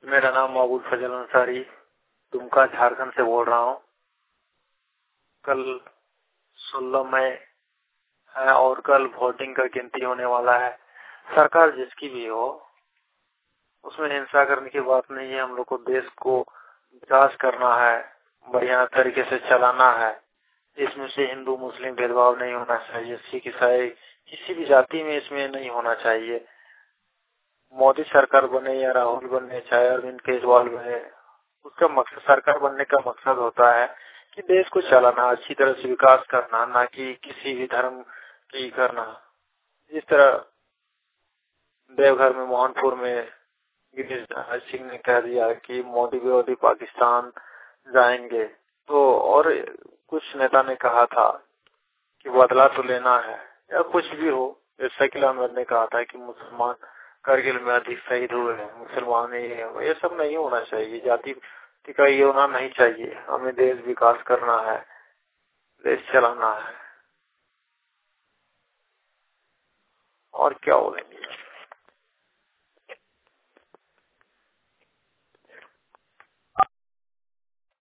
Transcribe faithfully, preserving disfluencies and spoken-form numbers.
मेरा नाम महबूब फजल अंसारी दुमका झारखंड से बोल रहा हूँ। कल सोलह मई है और कल वोटिंग का गिनती होने वाला है। सरकार जिसकी भी हो उसमें हिंसा करने की बात नहीं है। हम लोग को देश को विकास करना है, बढ़िया तरीके से चलाना है। इसमें से हिंदू मुस्लिम भेदभाव नहीं होना चाहिए, सिख ईसाई किसी भी जाति में इसमें नहीं होना चाहिए। मोदी सरकार बने या राहुल बने चाहे अरविंद केजरीवाल बने, उसका मकसद सरकार बनने का मकसद होता है कि देश को चलाना, अच्छी तरह से विकास करना, ना कि किसी भी धर्म की करना। जिस तरह देवघर में मोहनपुर में गिरीश सिंह ने कह दिया कि मोदी विरोधी पाकिस्तान जाएंगे, तो और कुछ नेता ने कहा था कि बदला तो लेना है या कुछ भी हो। शकील अहमद ने कहा था कि मुसलमान करगिल में अधिक शहीद हुए हैं, मुसलमान ही है। ये सब नहीं होना चाहिए, जाति का ये होना नहीं चाहिए। हमें देश विकास करना है, देश चलाना है। और क्या बोलेंगे।